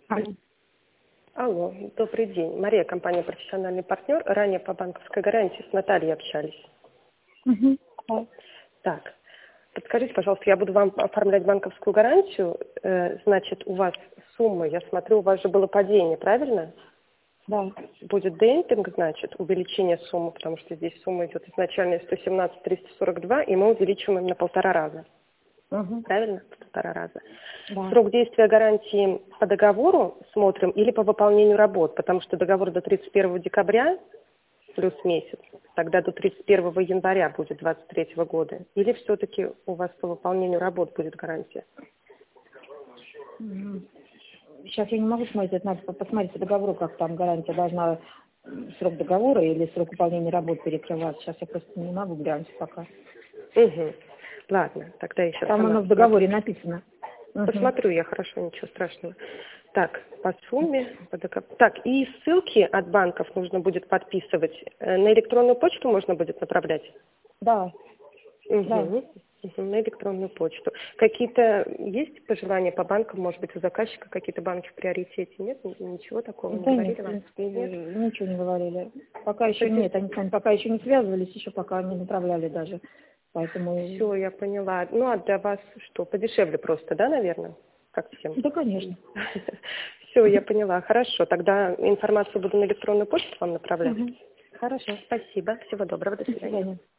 Алло. Алло, добрый день. Мария, компания «Профессиональный партнер». Ранее по банковской гарантии с Натальей общались. Угу. Да. Так, подскажите, пожалуйста, я буду вам оформлять банковскую гарантию. Значит, у вас сумма, я смотрю, у вас же было падение, правильно? Да. Будет демпинг, значит, увеличение суммы, потому что здесь сумма идет изначально 117 342, и мы увеличиваем на 1,5 раза. Угу. Правильно? В 1,5 раза. Да. Срок действия гарантии по договору смотрим или по выполнению работ, потому что договор до 31 декабря плюс месяц, тогда до 31 января будет 2023 года. Или все-таки у вас по выполнению работ будет гарантия? Сейчас я не могу смотреть, это надо посмотреть по договору, как там гарантия должна срок договора или срок выполнения работ перекрывать. Сейчас я просто не могу глянуть пока. Угу. Ладно, тогда я сейчас Там сама оно в договоре написано. посмотрю, я хорошо, ничего страшного. Так, по сумме. Так, и ссылки от банков нужно будет подписывать. На электронную почту можно будет направлять? Да. Угу. Да. На электронную почту. Какие-то есть пожелания по банкам? Может быть, у заказчика какие-то банки в приоритете? Нет? Ничего такого не Да говорили нет, в вам? принципе, Нет? ничего не говорили. Пока еще нет, они с нами пока еще не связывались, еще пока не направляли даже. Поэтому... Все, я поняла. Ну, а для вас что, подешевле просто, да, наверное? Как всем? Да, конечно. Все, я поняла. Хорошо, тогда информацию буду на электронную почту вам направлять. Угу. Хорошо, спасибо. Всего доброго, до До свидания. свидания.